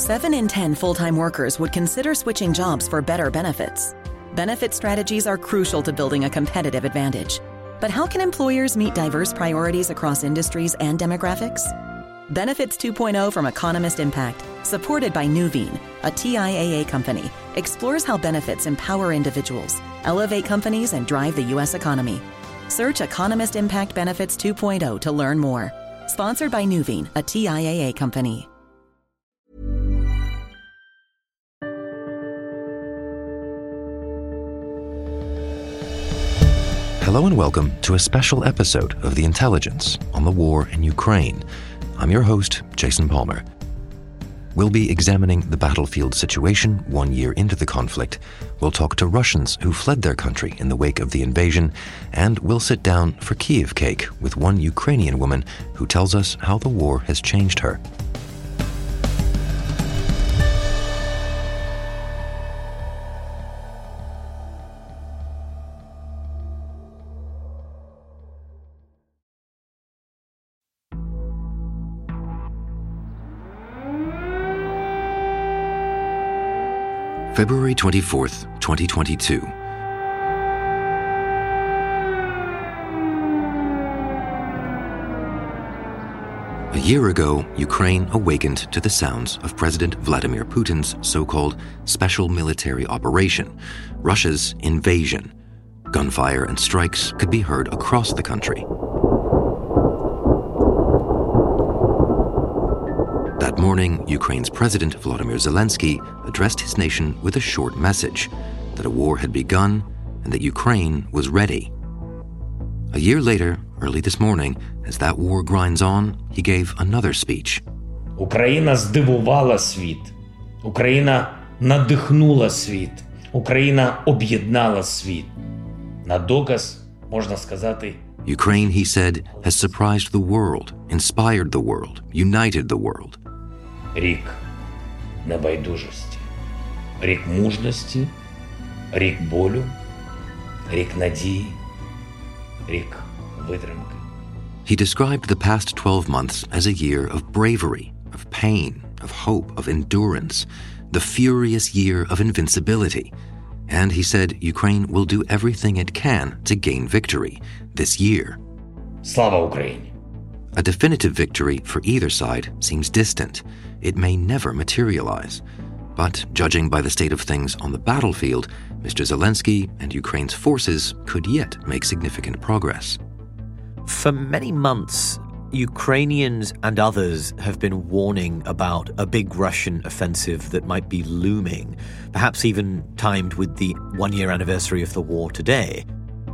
7 in 10 full-time workers would consider switching jobs for better benefits. Benefit strategies are crucial to building a competitive advantage. But how can employers meet diverse priorities across industries and demographics? Benefits 2.0 from Economist Impact, supported by Nuveen, a TIAA company, explores how benefits empower individuals, elevate companies, and drive the U.S. economy. Search Economist Impact Benefits 2.0 to learn more. Sponsored by Nuveen, a TIAA company. Hello and welcome to a special episode of The Intelligence on the war in Ukraine. I'm your host, Jason Palmer. We'll be examining the battlefield situation 1 year into the conflict. We'll talk to Russians who fled their country in the wake of the invasion, and we'll sit down for Kyiv cake with one Ukrainian woman who tells us how the war has changed her. February 24th, 2022. A year ago, Ukraine awakened to the sounds of President Vladimir Putin's so-called special military operation, Russia's invasion. Gunfire and strikes could be heard across the country. That morning, Ukraine's President Volodymyr Zelensky addressed his nation with a short message that a war had begun and that Ukraine was ready. A year later, early this morning, as that war grinds on, he gave another speech. Україна здивувала світ. Україна надихнула світ. Україна об'єднала світ. На доказ, можна сказати, Ukraine, he said, has surprised the world, inspired the world, united the world. Рік небайдужості, рік мужності, рік болю, рік надії, рік витримки. He described the past 12 months as a year of bravery, of pain, of hope, of endurance, the furious year of invincibility. And he said Ukraine will do everything it can to gain victory this year. Слава Україні! A definitive victory for either side seems distant. It may never materialize. But judging by the state of things on the battlefield, Mr. Zelensky and Ukraine's forces could yet make significant progress. For many months, Ukrainians and others have been warning about a big Russian offensive that might be looming, perhaps even timed with the one-year anniversary of the war today.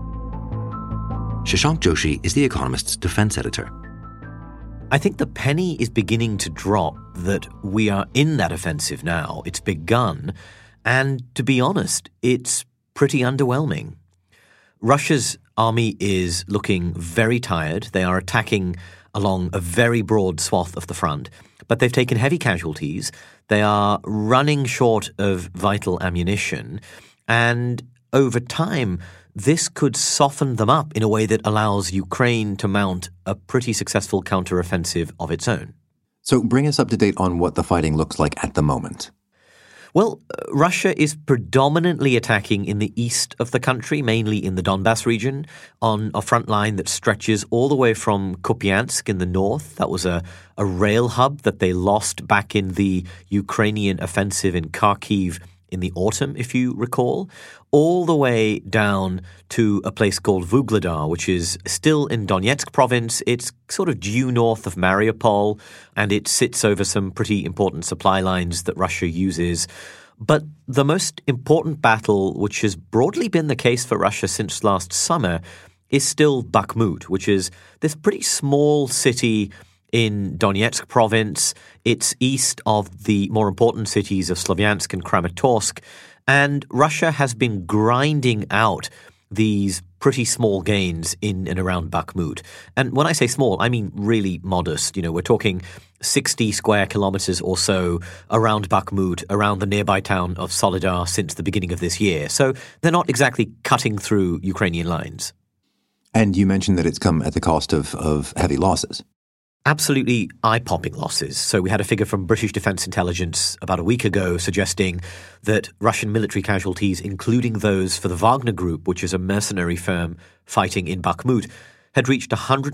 Shashank Joshi is The Economist's defense editor. I think the penny is beginning to drop that we are in that offensive now. It's begun, and to be honest, it's pretty underwhelming. Russia's army is looking very tired. They are attacking along a very broad swath of the front, but they've taken heavy casualties. They are running short of vital ammunition, and over time, this could soften them up in a way that allows Ukraine to mount a pretty successful counteroffensive of its own. So bring us up to date on what the fighting looks like at the moment. Well, Russia is predominantly attacking in the east of the country, mainly in the Donbas region, on a front line that stretches all the way from Kupiansk in the north. That was a rail hub that they lost back in the Ukrainian offensive in Kharkiv in the autumn, if you recall, all the way down to a place called Vuhledar, which is still in Donetsk province. It's sort of due north of Mariupol, and it sits over some pretty important supply lines that Russia uses. But the most important battle, which has broadly been the case for Russia since last summer, is still Bakhmut, which is this pretty small city in Donetsk province. It's east of the more important cities of Slavyansk and Kramatorsk, and Russia has been grinding out these pretty small gains in and around Bakhmut. And when I say small, I mean really modest. You know, we're talking 60 square kilometers or so around Bakhmut, around the nearby town of Soledar since the beginning of this year. So they're not exactly cutting through Ukrainian lines. And you mentioned that it's come at the cost of heavy losses. Absolutely eye-popping losses. So we had a figure from British Defence Intelligence about a week ago suggesting that Russian military casualties, including those for the Wagner Group, which is a mercenary firm fighting in Bakhmut, had reached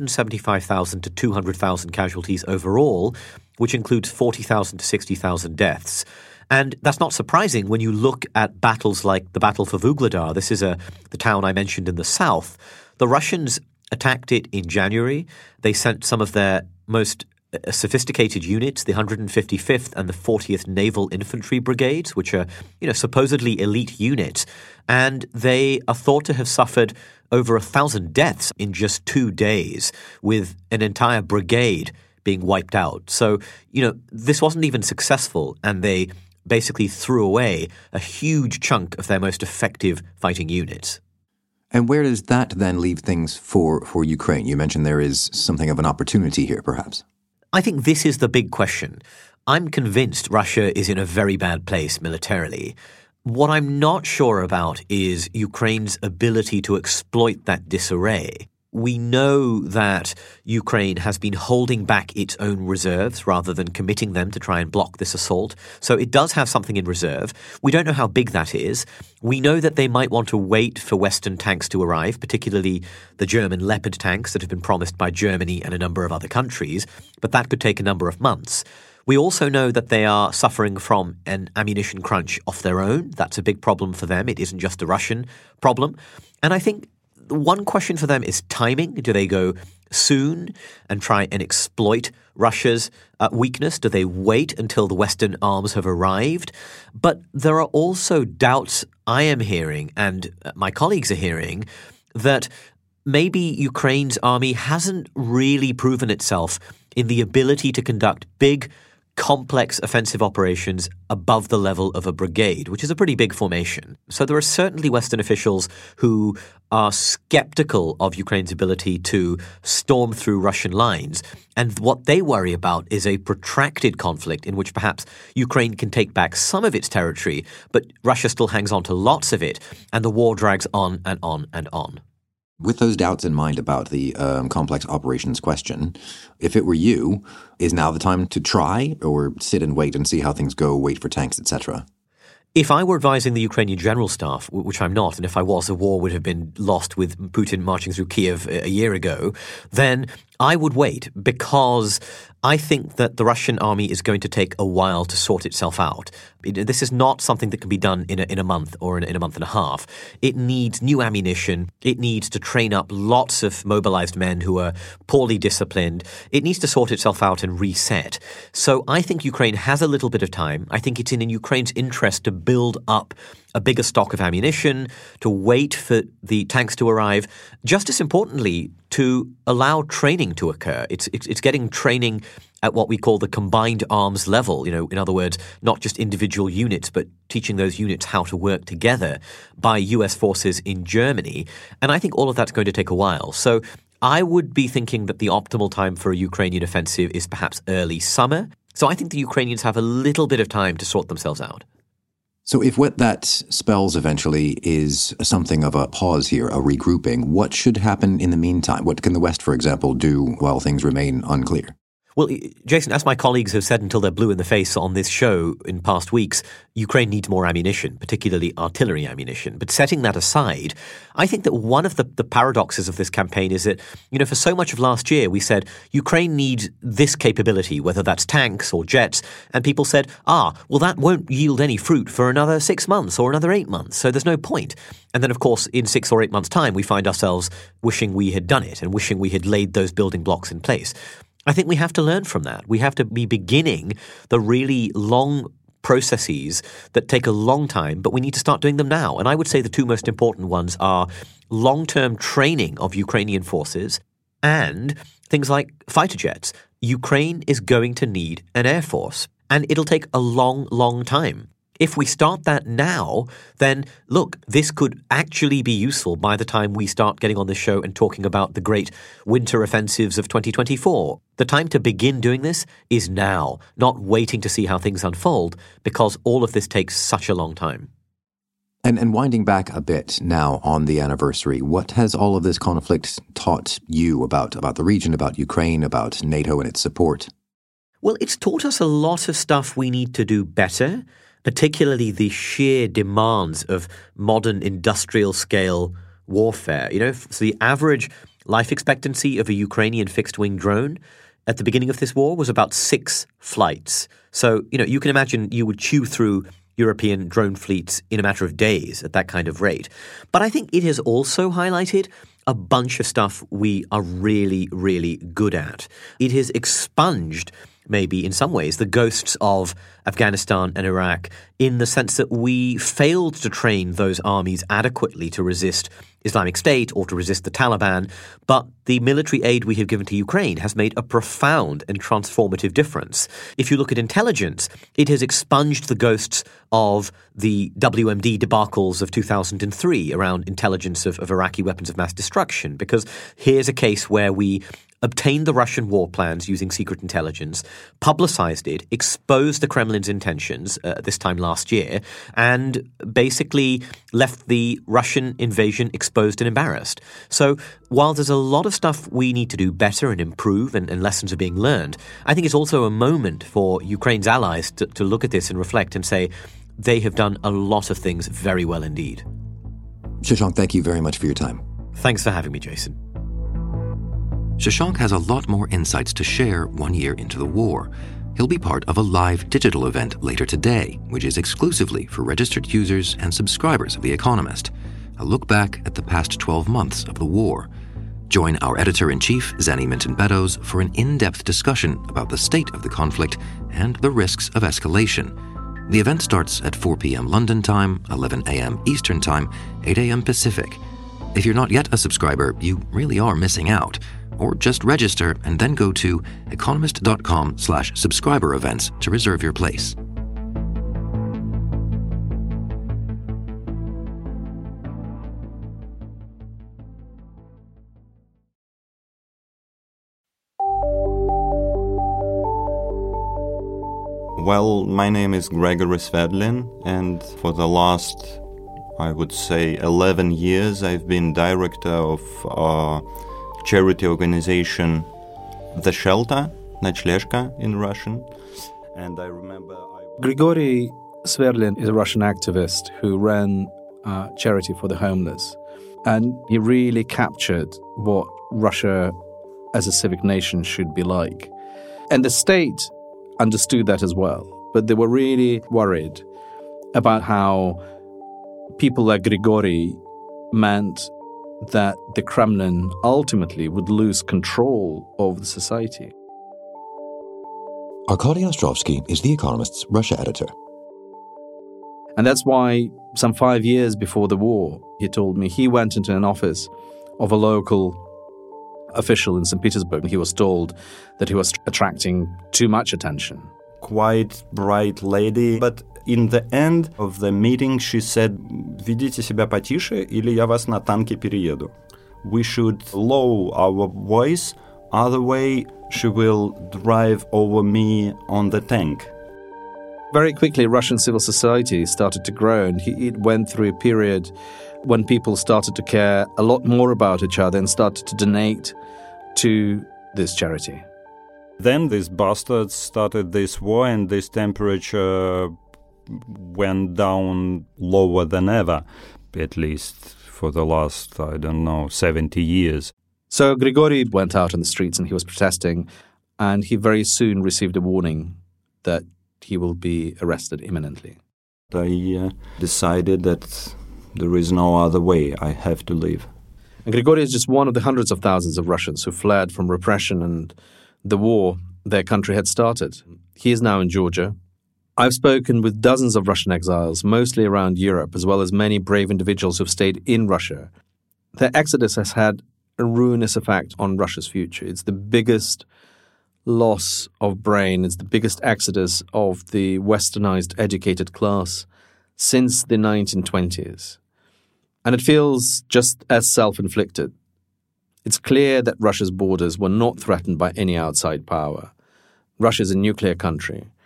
175,000 to 200,000 casualties overall, which includes 40,000 to 60,000 deaths. And that's not surprising when you look at battles like the Battle for Vuhledar. This is the town I mentioned in the south. The Russians attacked it in January. They sent some of their most sophisticated units, the 155th and the 40th Naval Infantry Brigades, which are, supposedly elite units. And they are thought to have suffered over 1,000 deaths in just 2 days, with an entire brigade being wiped out. So, this wasn't even successful, and they basically threw away a huge chunk of their most effective fighting units. And where does that then leave things for Ukraine? You mentioned there is something of an opportunity here, perhaps. I think this is the big question. I'm convinced Russia is in a very bad place militarily. What I'm not sure about is Ukraine's ability to exploit that disarray. We know that Ukraine has been holding back its own reserves rather than committing them to try and block this assault. So it does have something in reserve. We don't know how big that is. We know that they might want to wait for Western tanks to arrive, particularly the German Leopard tanks that have been promised by Germany and a number of other countries, but that could take a number of months. We also know that they are suffering from an ammunition crunch of their own. That's a big problem for them. It isn't just a Russian problem. And I think one question for them is timing. Do they go soon and try and exploit Russia's weakness? Do they wait until the Western arms have arrived? But there are also doubts I am hearing, and my colleagues are hearing, that maybe Ukraine's army hasn't really proven itself in the ability to conduct big, complex offensive operations above the level of a brigade, which is a pretty big formation. So there are certainly Western officials who are skeptical of Ukraine's ability to storm through Russian lines. And what they worry about is a protracted conflict in which perhaps Ukraine can take back some of its territory, but Russia still hangs on to lots of it, and the war drags on and on and on. With those doubts in mind about the complex operations question, if it were you, is now the time to try or sit and wait and see how things go, wait for tanks, etc.? If I were advising the Ukrainian General Staff, which I'm not, and if I was, the war would have been lost with Putin marching through Kiev a year ago, then I would wait, because I think that the Russian army is going to take a while to sort itself out. This is not something that can be done in a month or in a month and a half. It needs new ammunition. It needs to train up lots of mobilized men who are poorly disciplined. It needs to sort itself out and reset. So I think Ukraine has a little bit of time. I think it's in Ukraine's interest to build up a bigger stock of ammunition, to wait for the tanks to arrive. Just as importantly, to allow training to occur. It's getting training at what we call the combined arms level. In other words, not just individual units, but teaching those units how to work together by US forces in Germany. And I think all of that's going to take a while. So I would be thinking that the optimal time for a Ukrainian offensive is perhaps early summer. So I think the Ukrainians have a little bit of time to sort themselves out. So if what that spells eventually is something of a pause here, a regrouping, what should happen in the meantime? What can the West, for example, do while things remain unclear? Well, Jason, as my colleagues have said until they're blue in the face on this show in past weeks, Ukraine needs more ammunition, particularly artillery ammunition. But setting that aside, I think that one of the paradoxes of this campaign is that, for so much of last year, we said Ukraine needs this capability, whether that's tanks or jets. And people said, well, that won't yield any fruit for another 6 months or another 8 months. So there's no point. And then, of course, in 6 or 8 months' time, we find ourselves wishing we had done it and wishing we had laid those building blocks in place. I think we have to learn from that. We have to be beginning the really long processes that take a long time, but we need to start doing them now. And I would say the two most important ones are long-term training of Ukrainian forces and things like fighter jets. Ukraine is going to need an air force, and it'll take a long, long time. If we start that now, then look, this could actually be useful by the time we start getting on this show and talking about the great winter offensives of 2024. The time to begin doing this is now, not waiting to see how things unfold, because all of this takes such a long time. And winding back a bit now on the anniversary, what has all of this conflict taught you about the region, about Ukraine, about NATO and its support? Well, it's taught us a lot of stuff we need to do better, particularly the sheer demands of modern industrial-scale warfare. So the average life expectancy of a Ukrainian fixed-wing drone at the beginning of this war was about 6 flights. So, you can imagine you would chew through European drone fleets in a matter of days at that kind of rate. But I think it has also highlighted a bunch of stuff we are really, really good at. It has expunged, maybe in some ways, the ghosts of Afghanistan and Iraq in the sense that we failed to train those armies adequately to resist Islamic State or to resist the Taliban, but the military aid we have given to Ukraine has made a profound and transformative difference. If you look at intelligence, it has expunged the ghosts of the WMD debacles of 2003 around intelligence of Iraqi weapons of mass destruction, because here's a case where we obtained the Russian war plans using secret intelligence, publicized it, exposed the Kremlin's intentions this time last year, and basically left the Russian invasion exposed and embarrassed. So while there's a lot of stuff we need to do better and improve and lessons are being learned, I think it's also a moment for Ukraine's allies to look at this and reflect and say they have done a lot of things very well indeed. Shashank, thank you very much for your time. Thanks for having me, Jason. Shashank has a lot more insights to share 1 year into the war. He'll be part of a live digital event later today, which is exclusively for registered users and subscribers of The Economist. A look back at the past 12 months of the war. Join our editor-in-chief, Zanny Minton-Beddoes, for an in-depth discussion about the state of the conflict and the risks of escalation. The event starts at 4 p.m. London time, 11 a.m. Eastern time, 8 a.m. Pacific. If you're not yet a subscriber, you really are missing out. Or just register and then go to economist.com/subscriber events to reserve your place. Well, my name is Gregory Svedlin, and for the last, I would say, 11 years, I've been director of charity organization The Shelter, Ночлежка in Russian. And I remember... Grigory Svedlin is a Russian activist who ran a charity for the homeless. And he really captured what Russia as a civic nation should be like. And the state understood that as well. But they were really worried about how people like Grigory meant that the Kremlin ultimately would lose control of the society. Arkady Ostrovsky is The Economist's Russia editor. And that's why some 5 years before the war, he told me he went into an office of a local official in St. Petersburg. He was told that he was attracting too much attention. Quite bright lady, but in the end of the meeting, she said, «Ведите себя потише, или я вас на танке перееду». We should lower our voice, other way she will drive over me on the tank. Very quickly, Russian civil society started to grow, and it went through a period when people started to care a lot more about each other and started to donate to this charity. Then these bastards started this war, and this temperature went down lower than ever, at least for the last, 70 years. So Grigory went out on the streets and he was protesting, and he very soon received a warning that he will be arrested imminently. I decided that there is no other way. I have to leave. And Grigory is just one of the hundreds of thousands of Russians who fled from repression and the war their country had started. He is now in Georgia. I've spoken with dozens of Russian exiles, mostly around Europe, as well as many brave individuals who've stayed in Russia. Their exodus has had a ruinous effect on Russia's future. It's the biggest loss of brain. It's the biggest exodus of the westernized educated class since the 1920s. And it feels just as self-inflicted. It's clear that Russia's borders were not threatened by any outside power. Russia is a nuclear country.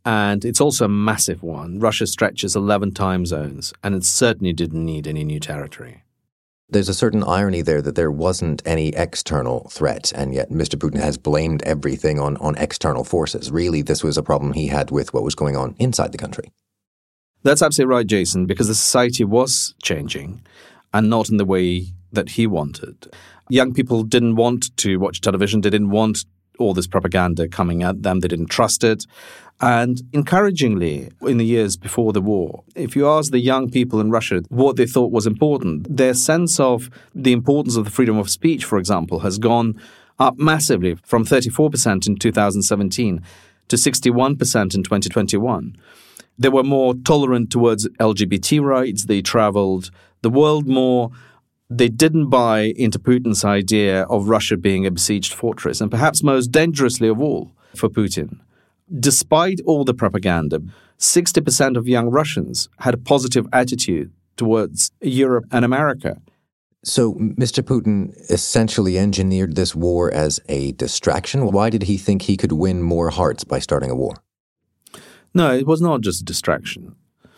And it's also a massive one. Russia stretches 11 time zones, and it certainly didn't need any new territory. There's a certain irony there that there wasn't any external threat, and yet Mr. Putin has blamed everything on external forces. Really, this was a problem he had with what was going on inside the country. That's absolutely right, Jason, because the society was changing, and not in the way that he wanted. Young people didn't want to watch television. They didn't want all this propaganda coming at them. They didn't trust it. And encouragingly, in the years before the war, if you ask the young people in Russia what they thought was important, their sense of the importance of the freedom of speech, for example, has gone up massively from 34% in 2017 to 61% in 2021. They were more tolerant towards LGBT rights. They traveled the world more. They didn't buy into Putin's idea of Russia being a besieged fortress, and perhaps most dangerously of all for Putin. Despite all the propaganda, 60% of young Russians had a positive attitude towards Europe and America. So Mr. Putin essentially engineered this war as a distraction. Why did he think he could win more hearts by starting a war? No, it was not just a distraction.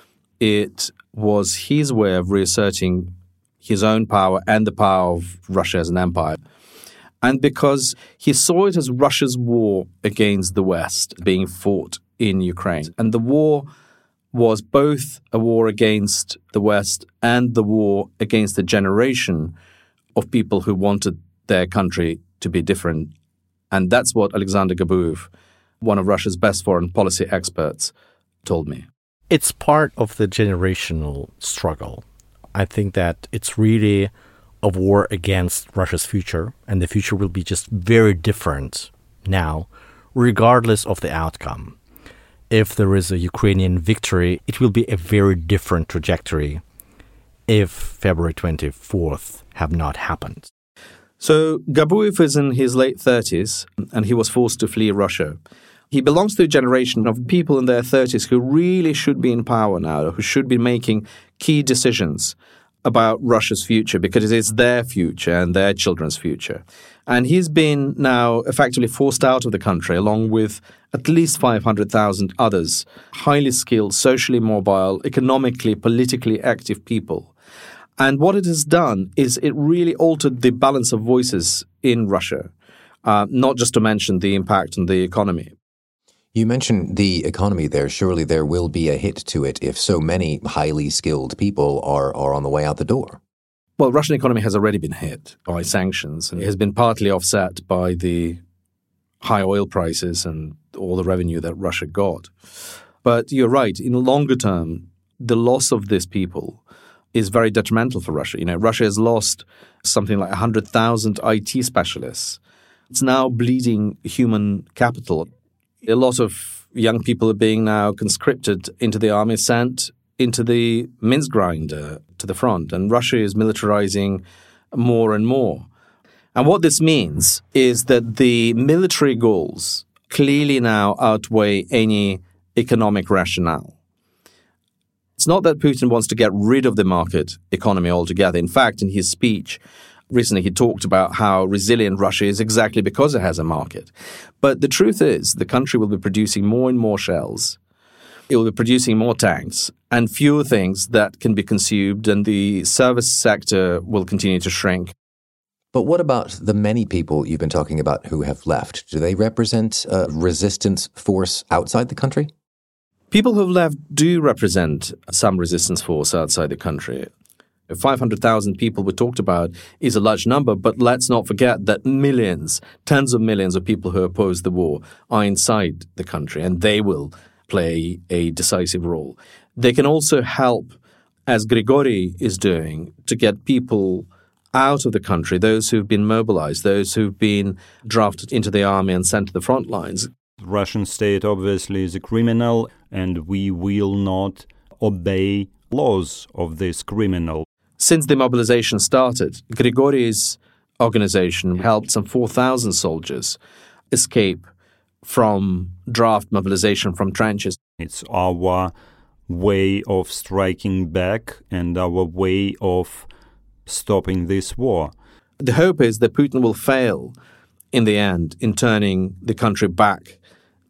It was his way of reasserting his own power and the power of Russia as an empire. And because he saw it as Russia's war against the West being fought in Ukraine. And the war was both a war against the West and the war against a generation of people who wanted their country to be different. And that's what Alexander Gabuev, one of Russia's best foreign policy experts, told me. It's part of the generational struggle. I think that it's really a war against Russia's future, and the future will be just very different now, regardless of the outcome. If there is a Ukrainian victory, it will be a very different trajectory if February 24th have not happened. So Gabuev is in his late 30s, and he was forced to flee Russia. He belongs to a generation of people in their 30s who really should be in power now, who should be making key decisions about Russia's future, because it is their future and their children's future. And he's been now effectively forced out of the country, along with at least 500,000 others, highly skilled, socially mobile, economically, politically active people. And what it has done is it really altered the balance of voices in Russia, not just to mention the impact on the economy. You mentioned the economy there. Surely there will be a hit to it if so many highly skilled people are on the way out the door. Well, Russian economy has already been hit by sanctions, and it has been partly offset by the high oil prices and all the revenue that Russia got. But you're right, in the longer term, the loss of these people is very detrimental for Russia. You know, Russia has lost something like 100,000 IT specialists. It's now bleeding human capital. A lot of young people are being now conscripted into the army, sent into the mince grinder to the front. And Russia is militarizing more and more. And what this means is that the military goals clearly now outweigh any economic rationale. It's not that Putin wants to get rid of the market economy altogether. In fact, in his speech recently, he talked about how resilient Russia is exactly because it has a market. But the truth is, the country will be producing more and more shells. It will be producing more tanks and fewer things that can be consumed, and the service sector will continue to shrink. But what about the many people you've been talking about who have left? Do they represent a resistance force outside the country? People who have left do represent some resistance force outside the country. 500,000 people we talked about is a large number, but let's not forget that millions, tens of millions of people who oppose the war are inside the country, and they will play a decisive role. They can also help, as Grigory is doing, to get people out of the country, those who've been mobilized, those who've been drafted into the army and sent to the front lines. The Russian state obviously is a criminal, and we will not obey laws of this criminal. Since the mobilization started, Grigory's organization helped some 4,000 soldiers escape from draft mobilization from trenches. It's our way of striking back and our way of stopping this war. The hope is that Putin will fail in the end in turning the country back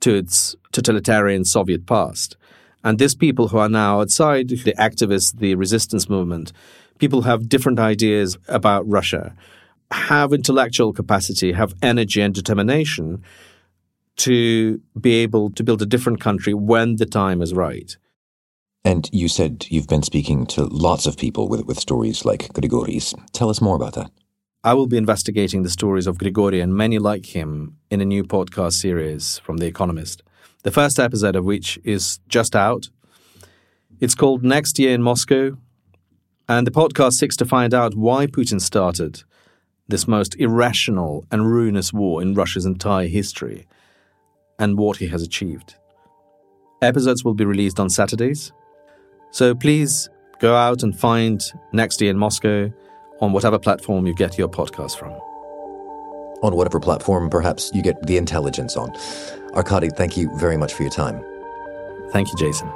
to its totalitarian Soviet past. And these people who are now outside, the activists, the resistance movement, people who have different ideas about Russia, have intellectual capacity, have energy and determination to be able to build a different country when the time is right. And you said you've been speaking to lots of people with stories like Grigori's. Tell us more about that. I will be investigating the stories of Grigori and many like him in a new podcast series from The Economist, the first episode of which is just out. It's called Next Year in Moscow, and the podcast seeks to find out why Putin started this most irrational and ruinous war in Russia's entire history and what he has achieved. Episodes will be released on Saturdays, so please go out and find Next Year in Moscow on whatever platform you get your podcast from. On whatever platform, perhaps, you get The Intelligence on. Arkady, thank you very much for your time. Thank you, Jason.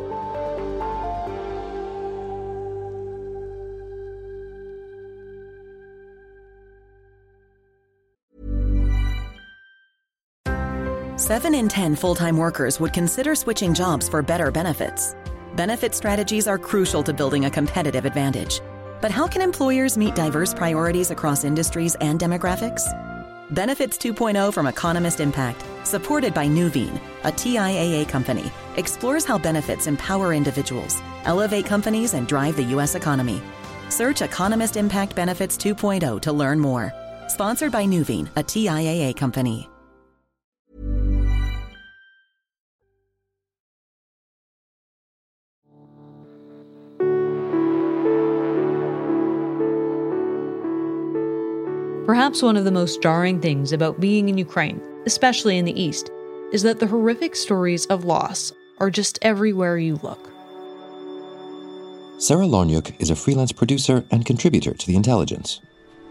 Seven in 10 full-time workers would consider switching jobs for better benefits. Benefit strategies are crucial to building a competitive advantage. But how can employers meet diverse priorities across industries and demographics? Benefits 2.0 from Economist Impact, supported by Nuveen, a TIAA company, explores how benefits empower individuals, elevate companies, and drive the U.S. economy. Search Economist Impact Benefits 2.0 to learn more. Sponsored by Nuveen, a TIAA company. Perhaps one of the most jarring things about being in Ukraine, especially in the East, is that the horrific stories of loss are just everywhere you look. Sarah Lorniuk is a freelance producer and contributor to The Intelligence.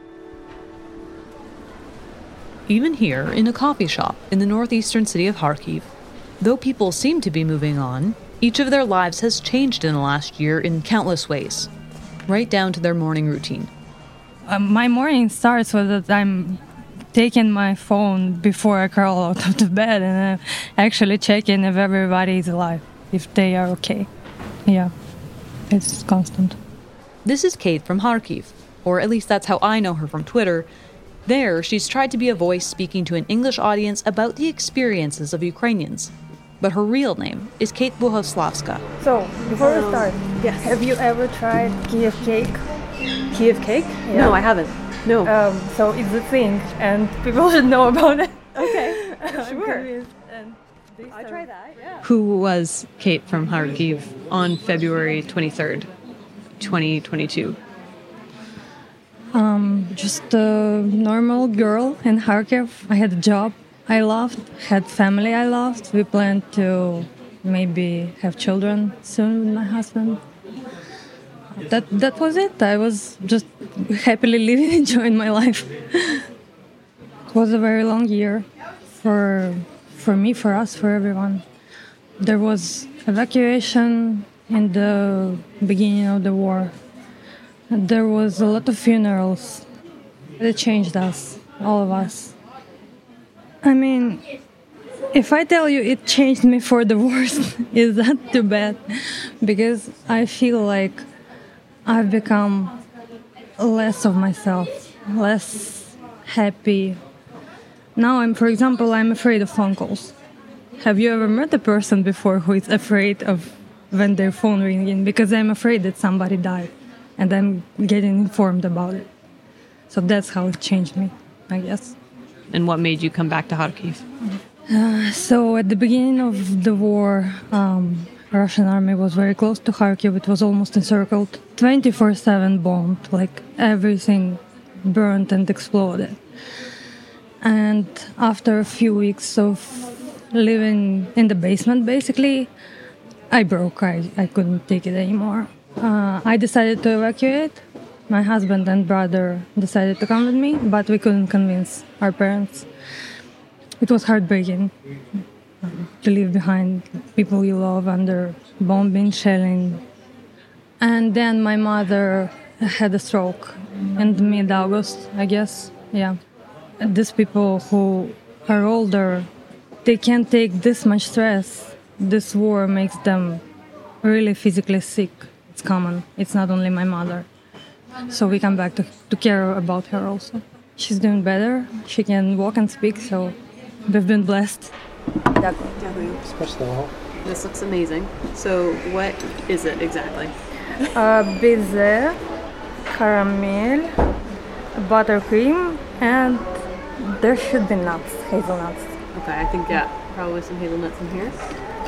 Even here, in a coffee shop in the northeastern city of Kharkiv, though people seem to be moving on, each of their lives has changed in the last year in countless ways, right down to their morning routine. My morning starts with that I'm taking my phone before I crawl out of the bed and actually checking if everybody is alive, if they are okay. Yeah, it's constant. This is Kate from Kharkiv, or at least that's how I know her from Twitter. There, she's tried to be a voice speaking to an English audience about the experiences of Ukrainians. But her real name is Kate Buhoslavska. So, before we start, yes. Have you ever tried Kiev cake? Kiev cake? Yeah. No, I haven't. No. So it's a thing, and people should know about it. Okay, sure. I try that, yeah. Who was Kate from Kharkiv on February 23rd, 2022? Just a normal girl in Kharkiv. I had a job I loved, had family I loved. We planned to maybe have children soon with my husband. That was it. I was just happily living, enjoying my life. It was a very long year for me, for us, for everyone. There was evacuation in the beginning of the war. And there was a lot of funerals. It changed us, all of us. I mean, if I tell you it changed me for the worse, is that too bad? Because I feel like I've become less of myself, less happy. Now, for example, I'm afraid of phone calls. Have you ever met a person before who is afraid of when their phone ringing? Because I'm afraid that somebody died, and I'm getting informed about it. So that's how it changed me, I guess. And what made you come back to Kharkiv? So at the beginning of the war, Russian army was very close to Kharkiv. It was almost encircled, 24/7 bombed, like everything burned and exploded. And after a few weeks of living in the basement, basically, I broke. I couldn't take it anymore. I decided to evacuate. My husband and brother decided to come with me, but we couldn't convince our parents. It was heartbreaking to leave behind people you love under bombing, shelling. And then my mother had a stroke in mid-August, I guess. Yeah. And these people who are older they can't take this much stress. This war makes them really physically sick. It's common. It's not only my mother. So we come back to care about her also. She's doing better. She can walk and speak, so we've been blessed. This looks amazing. So what is it exactly? Bize, caramel, buttercream, and there should be nuts, hazelnuts. Okay, I think, probably some hazelnuts in here.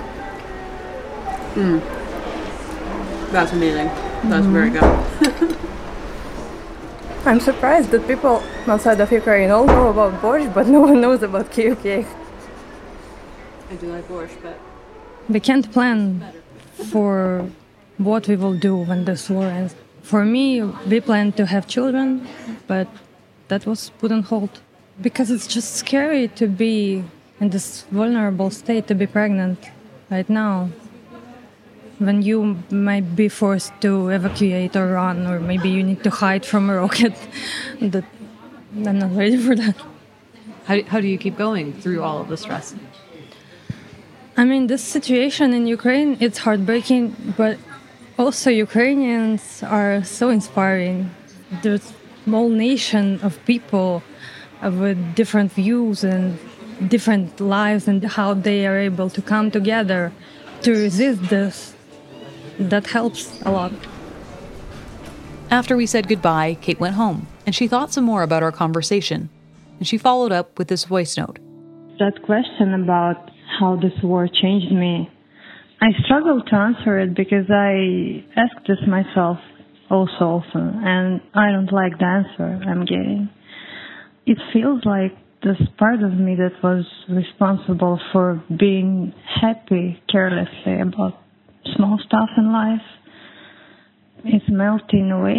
That's amazing. That's very good. I'm surprised that people outside of Ukraine all know about borscht, but no one knows about Kyiv cake. I do like borscht, but... We can't plan for what we will do when this war ends. For me, we planned to have children, but that was put on hold. Because it's just scary to be in this vulnerable state, to be pregnant right now. When you might be forced to evacuate or run, or maybe you need to hide from a rocket. I'm not ready for that. How do you keep going through all of the stress? I mean, this situation in Ukraine, it's heartbreaking, but also Ukrainians are so inspiring. There's a whole nation of people with different views and different lives, and how they are able to come together to resist this. That helps a lot. After we said goodbye, Kate went home, and she thought some more about our conversation. And she followed up with this voice note. That question about how this war changed me, I struggle to answer it because I ask this myself also often, and I don't like the answer I'm getting. It feels like this part of me that was responsible for being happy carelessly about small stuff in life, it's melting away,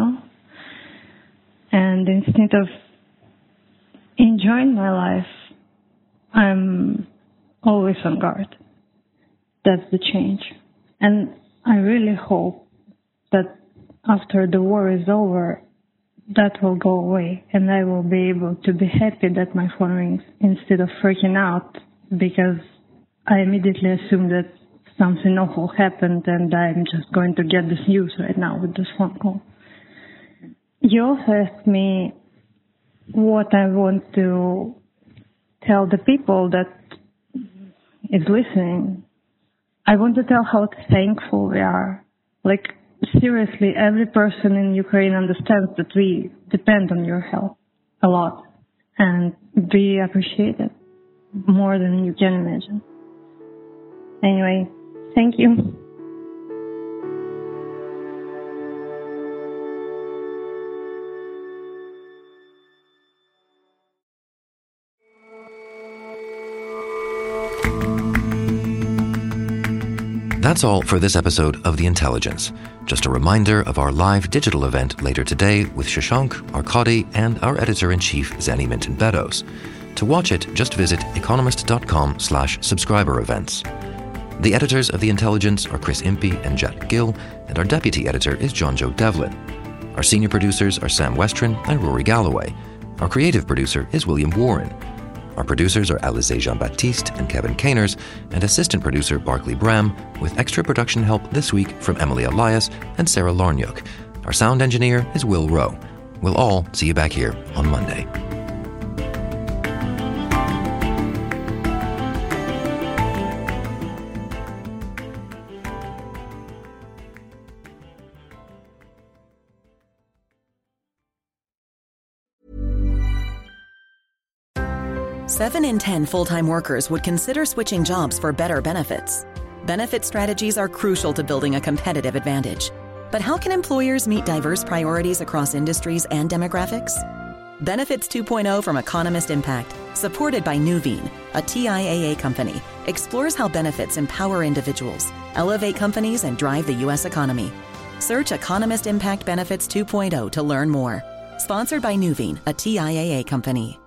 And instead of enjoying my life, I'm always on guard. That's the change. And I really hope that after the war is over, that will go away, and I will be able to be happy that my phone rings instead of freaking out, because I immediately assume that something awful happened and I'm just going to get this news right now with this phone call. You also asked me what I want to tell the people that is listening. I want to tell how thankful we are. Like, seriously, every person in Ukraine understands that we depend on your help a lot, and we appreciate it more than you can imagine. Anyway, thank you. That's all for this episode of The Intelligence. Just a reminder of our live digital event later today with Shashank, Arkady, and our editor-in-chief, Zanny Minton-Beddoes. To watch it, just visit economist.com/subscriber events. The editors of The Intelligence are Chris Impey and Jack Gill, and our deputy editor is John Joe Devlin. Our senior producers are Sam Westron and Rory Galloway. Our creative producer is William Warren. Our producers are Alizé Jean-Baptiste and Kevin Caners, and assistant producer Barclay Bram, with extra production help this week from Emily Elias and Sarah Larniuk. Our sound engineer is Will Rowe. We'll all see you back here on Monday. Seven in 10 full-time workers would consider switching jobs for better benefits. Benefit strategies are crucial to building a competitive advantage. But how can employers meet diverse priorities across industries and demographics? Benefits 2.0 from Economist Impact, supported by Nuveen, a TIAA company, explores how benefits empower individuals, elevate companies, and drive the U.S. economy. Search Economist Impact Benefits 2.0 to learn more. Sponsored by Nuveen, a TIAA company.